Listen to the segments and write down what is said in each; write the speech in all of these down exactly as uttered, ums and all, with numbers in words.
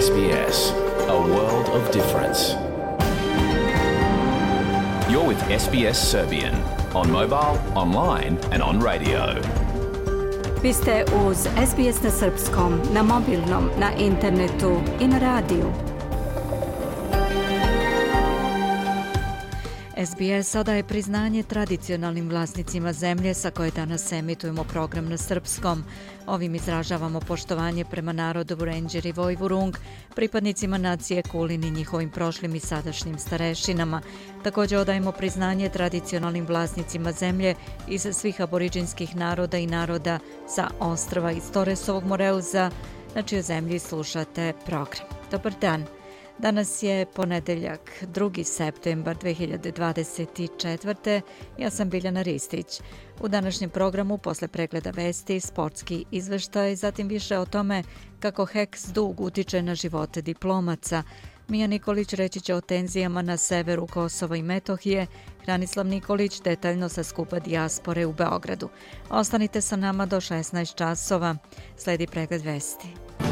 S B S, a world of difference. You're with S B S Serbian on mobile, online and on radio. Vi ste uz S B S na srpskom, na mobilnom, na internetu i na radiju. S B S odaje priznanje tradicionalnim vlasnicima zemlje sa koje danas emitujemo program na srpskom. Ovim izražavamo poštovanje prema narodu Vurenđer i Vojvurung, pripadnicima nacije Kulin i njihovim prošlim i sadašnjim starešinama. Također odajemo priznanje tradicionalnim vlasnicima zemlje iz svih aboriđinskih naroda i naroda sa ostrva iz Toresovog Moreuza, na čijoj zemlji slušate program. Dobar dan. Danas je ponedeljak, drugi septembar dve hiljade dvadeset četvrte. Ja sam Biljana Ristić. U današnjem programu, posle pregleda vesti, sportski izveštaj, zatim više o tome kako heks dug utiče na živote diplomaca. Mija Nikolić reći će o tenzijama na severu Kosova i Metohije, Hranislav Nikolić detaljno sa skupa dijaspore u Beogradu. Ostanite sa nama do šesnaest časova. Sledi pregled vesti.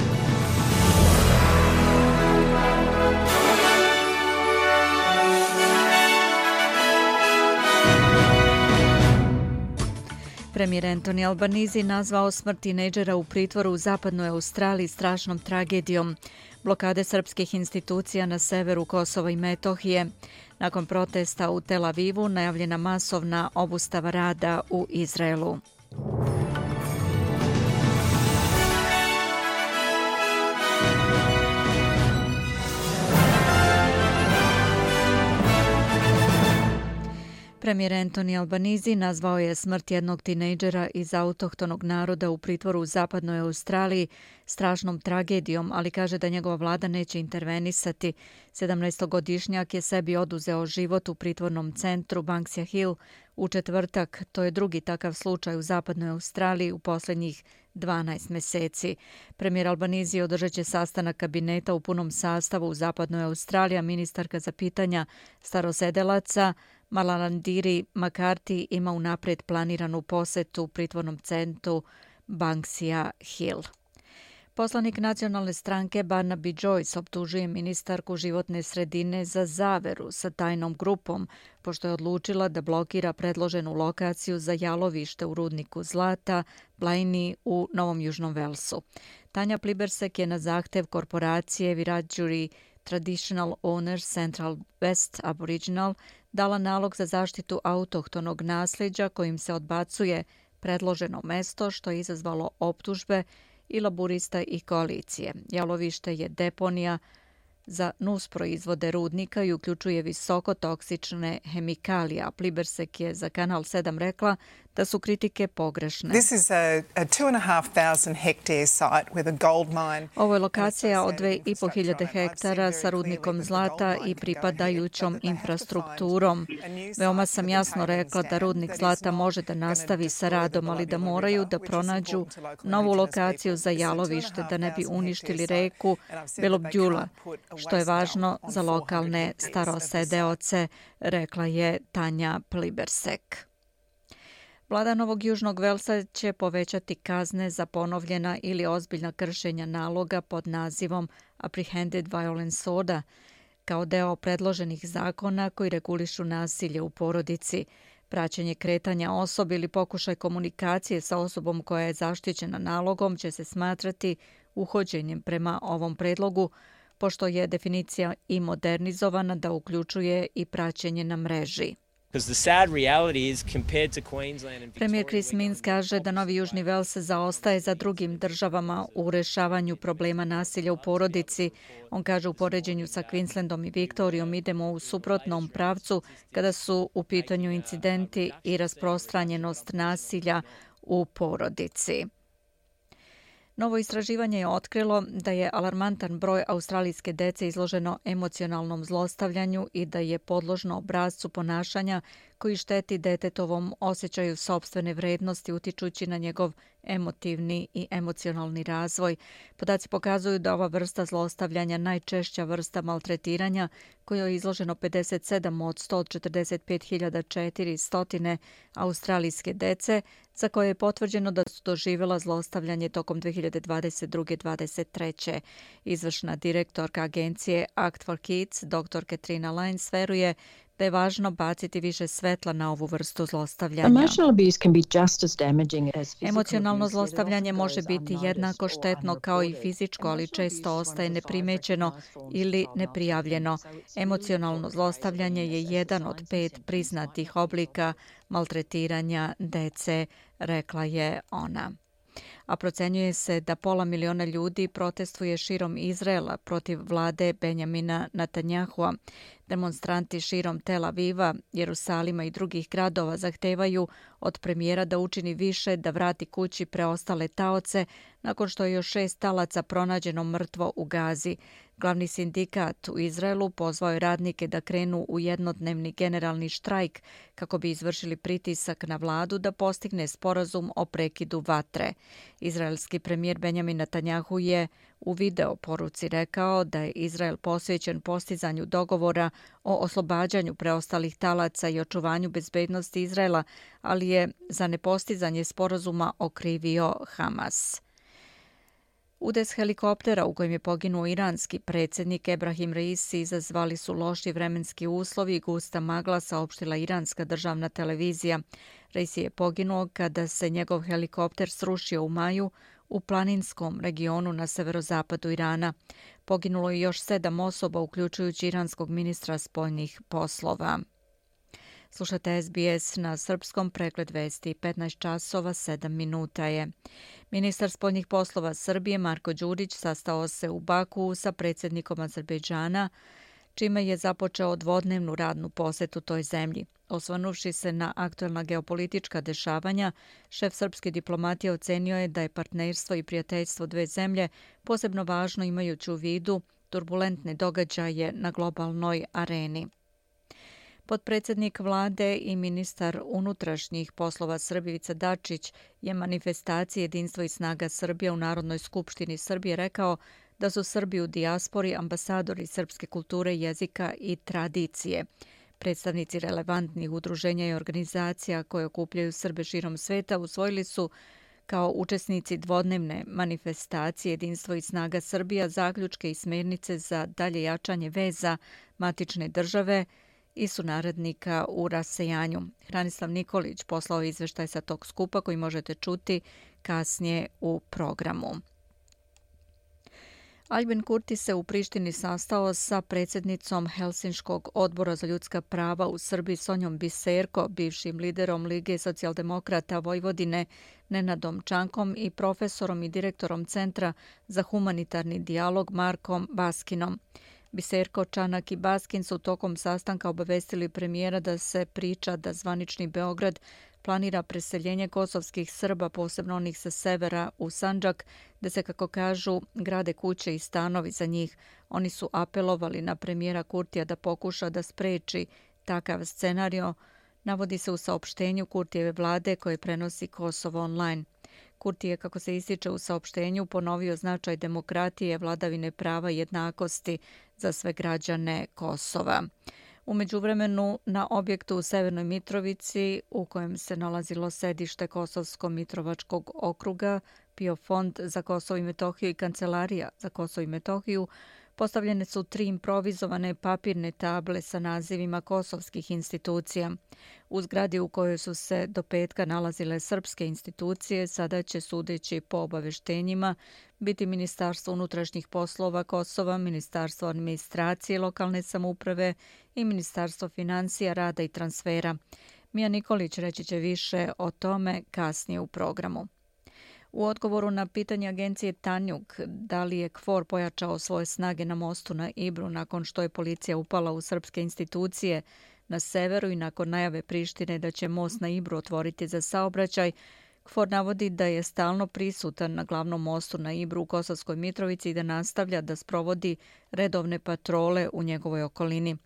Premijer Anthony Albanese nazvao smrt tinejdžera u pritvoru u zapadnoj Australiji strašnom tragedijom. Blokade srpskih institucija na severu Kosova i Metohije. Nakon protesta u Tel Avivu najavljena masovna obustava rada u Izraelu. Premijer Anthony Albanese nazvao je smrt jednog tinejdžera iz autohtonog naroda u pritvoru u zapadnoj Australiji strašnom tragedijom, ali kaže da njegova vlada neće intervenisati. sedamnaestogodišnjak je sebi oduzeo život u pritvornom centru Banksia Hill u četvrtak. To je drugi takav slučaj u zapadnoj Australiji u posljednjih dvanaest meseci. Premijer Albanese održat će sastanak kabineta u punom sastavu u zapadnoj Australiji, a ministarka za pitanja starosedelaca Malalandiri McCarthy ima unaprijed planiranu posetu pritvornom centru Banksia Hill. Poslanik nacionalne stranke Barnaby Joyce optužuje ministarku životne sredine za zaveru sa tajnom grupom, pošto je odlučila da blokira predloženu lokaciju za jalovište u rudniku zlata Blaini u Novom Južnom Velsu. Tanja Plibersek je na zahtev korporacije Wiradjuri Traditional Owners Central West Aboriginal dala nalog za zaštitu autohtonog nasljeđa kojim se odbacuje predloženo mesto, što je izazvalo optužbe i laburista i koalicije. Jalovište je deponija za nusproizvode rudnika i uključuje visoko toksične hemikalije. Plibersek je za Kanal sedam rekla da su kritike pogrešne. This is a, a two and a half thousand hectare site with a gold mine. Ovo je lokacija od dve i po hiljade hektara sa rudnikom zlata i pripadajućom infrastrukturom. Veoma sam jasno rekla da rudnik zlata može da nastavi sa radom, ali da moraju da pronađu novu lokaciju za jalovište da ne bi uništili reku Belobdjula, što je važno za lokalne starosedeoce, rekla je Tanja Plibersek. Vlada Novog Južnog Velsa će povećati kazne za ponovljena ili ozbiljna kršenja naloga pod nazivom Apprehended Violence Order, kao deo predloženih zakona koji regulišu nasilje u porodici. Praćenje kretanja osobe ili pokušaj komunikacije sa osobom koja je zaštićena nalogom će se smatrati uhođenjem prema ovom predlogu, pošto je definicija i modernizovana da uključuje i praćenje na mreži. Premijer Chris Minns kaže da Novi Južni Vels zaostaje za drugim državama u rešavanju problema nasilja u porodici. On kaže u poređenju sa Queenslandom i Viktorijom idemo u suprotnom pravcu kada su u pitanju incidenti i rasprostranjenost nasilja u porodici. Novo istraživanje je otkrilo da je alarmantan broj australijske dece izloženo emocionalnom zlostavljanju i da je podložno obrascu ponašanja koji šteti detetovom osjećaju sopstvene vrednosti utičući na njegov emotivni i emocionalni razvoj. Podaci pokazuju da ova vrsta zlostavljanja najčešća vrsta maltretiranja kojoj je izloženo pedeset sedam od sto četrdeset pet hiljada četiristo australijske dece, za koje je potvrđeno da su doživjela zlostavljanje tokom dve hiljade dvadeset druge. dvadeset treće. Izvršna direktorka agencije Act for Kids, dr. Katrina Lyons, veruje da je važno baciti više svetla na ovu vrstu zlostavljanja. Emocionalno zlostavljanje može biti jednako štetno kao i fizičko, ali često ostaje neprimećeno ili neprijavljeno. Emocionalno zlostavljanje je jedan od pet priznatih oblika maltretiranja dece, rekla je ona. A procenjuje se da pola miliona ljudi protestuje širom Izraela protiv vlade Benjamina Netanjahua. Demonstranti širom Tel Aviva, Jerusalima i drugih gradova zahtevaju od premijera da učini više da vrati kući preostale taoce nakon što je još šest talaca pronađeno mrtvo u Gazi. Glavni sindikat u Izraelu pozvao je radnike da krenu u jednodnevni generalni štrajk kako bi izvršili pritisak na vladu da postigne sporazum o prekidu vatre. Izraelski premijer Benjamin Netanjahu je u video poruci rekao da je Izrael posvećen postizanju dogovora o oslobađanju preostalih talaca i očuvanju bezbednosti Izraela, ali je za nepostizanje sporazuma okrivio Hamas. Udes helikoptera u kojem je poginuo iranski predsjednik Ebrahim Raisi izazvali su loši vremenski uslovi i gusta magla, saopštila iranska državna televizija. Raisi je poginuo kada se njegov helikopter srušio u maju u planinskom regionu na severozapadu Irana. Poginulo je još sedam osoba, uključujući iranskog ministra spoljnih poslova. Slušate S B S na srpskom, pregled vesti, petnaest časova sedam minuta je. Ministar spoljnih poslova Srbije Marko Đurić sastao se u Baku sa predsjednikom Azerbejdžana, čime je započeo dvodnevnu radnu posetu toj zemlji. Osvrnuvši se na aktuelna geopolitička dešavanja, šef srpske diplomatije ocenio je da je partnerstvo i prijateljstvo dve zemlje posebno važno imajući u vidu turbulentne događaje na globalnoj areni. Potpredsjednik vlade i ministar unutrašnjih poslova Srbije Ivica Dačić je manifestaciji Jedinstvo i snaga Srbije u Narodnoj skupštini Srbije rekao da su Srbi u dijaspori ambasadori srpske kulture, jezika i tradicije. Predstavnici relevantnih udruženja i organizacija koje okupljaju Srbe širom sveta usvojili su kao učesnici dvodnevne manifestacije Jedinstvo i snaga Srbija zaključke i smjernice za dalje jačanje veza matične države i sunarodnika u rasejanju. Hranislav Nikolić poslao izveštaj sa tog skupa koji možete čuti kasnije u programu. Albin Kurti se u Prištini sastao sa predsjednicom Helsinškog odbora za ljudska prava u Srbiji Sonjom Biserko, bivšim liderom Lige socijaldemokrata Vojvodine Nenadom Čankom i profesorom i direktorom Centra za humanitarni dijalog Markom Baskinom. Biserko, Čanak i Baskin su tokom sastanka obavestili premijera da se priča da zvanični Beograd planira preseljenje kosovskih Srba, posebno onih sa severa, u Sandžak, da se, kako kažu, grade kuće i stanovi za njih. Oni su apelovali na premijera Kurtija da pokuša da spreči takav scenario, navodi se u saopštenju Kurtijeve vlade koje prenosi Kosovo online. Kurti je, kako se ističe u saopštenju, ponovio značaj demokratije, vladavine prava i jednakosti za sve građane Kosova. U međuvremenu, na objektu u Severnoj Mitrovici, u kojem se nalazilo sedište Kosovsko-Mitrovačkog okruga, P I O fond za Kosovo i Metohiju i Kancelarija za Kosovo i Metohiju, postavljene su tri improvizovane papirne table sa nazivima kosovskih institucija. U zgradi u kojoj su se do petka nalazile srpske institucije, sada će, sudeći po obaveštenjima, biti Ministarstvo unutrašnjih poslova Kosova, Ministarstvo administracije lokalne samouprave i Ministarstvo financija, rada i transfera. Mija Nikolić reći će više o tome kasnije u programu. U odgovoru na pitanje agencije Tanjug da li je K F O R pojačao svoje snage na mostu na Ibru nakon što je policija upala u srpske institucije na severu i nakon najave Prištine da će most na Ibru otvoriti za saobraćaj, K F O R navodi da je stalno prisutan na glavnom mostu na Ibru u Kosovskoj Mitrovici i da nastavlja da sprovodi redovne patrole u njegovoj okolini.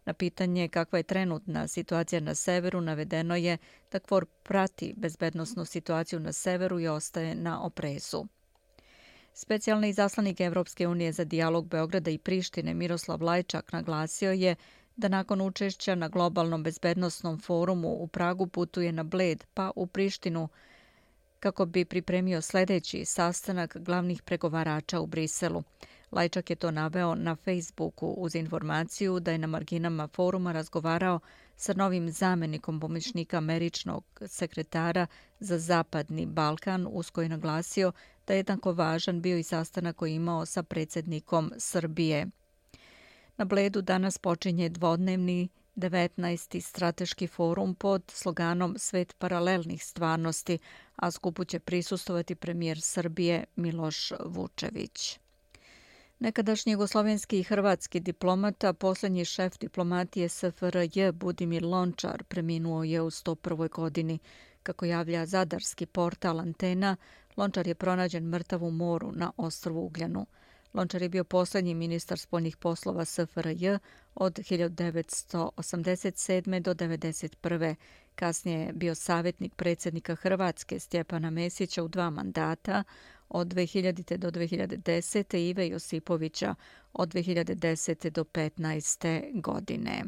Na pitanje kakva je trenutna situacija na severu navedeno je da KFOR prati bezbednosnu situaciju na severu i ostaje na oprezu. Specijalni izaslanik Evropske unije za dijalog Beograda i Prištine Miroslav Lajčak naglasio je da nakon učešća na globalnom bezbednosnom forumu u Pragu putuje na Bled pa u Prištinu kako bi pripremio sljedeći sastanak glavnih pregovarača u Briselu. Lajčak je to naveo na Facebooku uz informaciju da je na marginama foruma razgovarao sa novim zamjenikom pomoćnika američkog sekretara za Zapadni Balkan, uz koji je naglasio da je jednako važan bio i sastanak koji je imao sa predsjednikom Srbije. Na Bledu danas počinje dvodnevni devetnaesti strateški forum pod sloganom Svet paralelnih stvarnosti, a skupu će prisustovati premijer Srbije Miloš Vučević. Nekadašnji jugoslovenski i hrvatski diplomata, posljednji šef diplomatije S F R J Budimir Lončar preminuo je u sto prvoj godini. Kako javlja zadarski portal Antena, Lončar je pronađen mrtav u moru na ostrvu Ugljanu. Lončar je bio posljednji ministar spoljnih poslova S F R J od hiljadu devetsto osamdeset sedme do devedeset prve. Kasnije je bio savjetnik predsjednika Hrvatske Stjepana Mesića u dva mandata, od dve hiljadite do dve hiljade desete i Ive Josipovića od dve hiljade desete do petnaeste godine.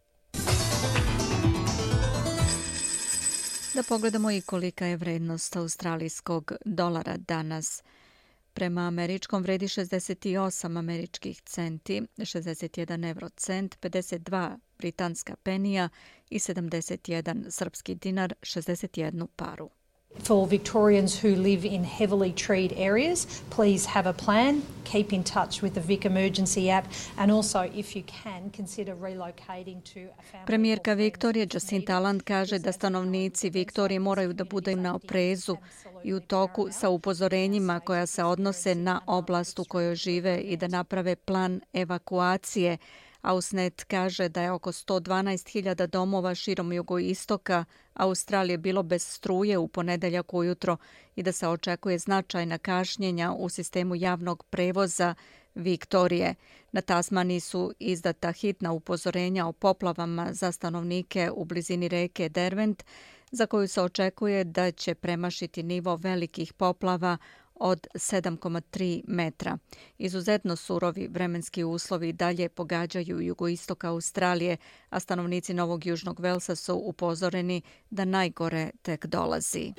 Da pogledamo i kolika je vrednost australijskog dolara danas. Prema američkom vredi šezdeset osam američkih centi, šezdeset jedan euro cent, pedeset dva britanska penija i sedamdeset jedan srpski dinar, šezdeset jednu paru. For Victorians who live in heavily treed areas, please have a plan, keep in touch with the Vic Emergency app and also if you can consider relocating to a family. Premijerka Viktorije Jacinta Ardern kaže da stanovnici Viktorije moraju da budu na oprezu i u toku sa upozorenjima koja se odnose na oblast u kojoj žive i da naprave plan evakuacije. Ausnet kaže da je oko sto dvanaest hiljada domova širom jugoistoka Australije bilo bez struje u ponedeljak ujutro i da se očekuje značajna kašnjenja u sistemu javnog prevoza Viktorije. Na Tasmaniji su izdata hitna upozorenja o poplavama za stanovnike u blizini reke Derwent, za koju se očekuje da će premašiti nivo velikih poplava od sedam zarez tri metra. Izuzetno surovi vremenski uslovi dalje pogađaju jugoistok Australije, a stanovnici Novog Južnog Velsa su upozoreni da najgore tek dolazi.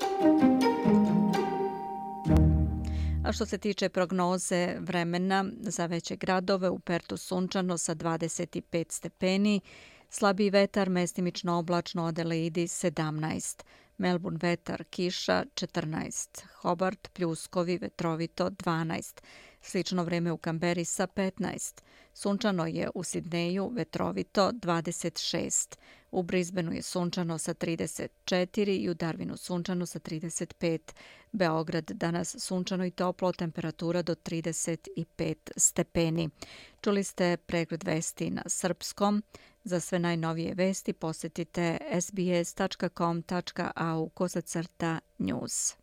A što se tiče prognoze vremena za veće gradove, u Pertu sunčano sa dvadeset pet stepeni, slabiji vetar, mestimično oblačno, Adelaidi sedamnaest. Melbourne vetar, kiša četrnaest, Hobart pljuskovi, vetrovito dvanaest, slično vreme u Kamberi sa petnaest, sunčano je u Sidneju, vetrovito dvadeset šest, u Brisbaneu je sunčano sa trideset četiri i u Darwinu sunčano sa trideset pet, Beograd danas sunčano i toplo, temperatura do trideset pet stepeni. Čuli ste pregled vesti na srpskom. Za sve najnovije vesti posjetite s b s tačka com tačka a u kosacrta news.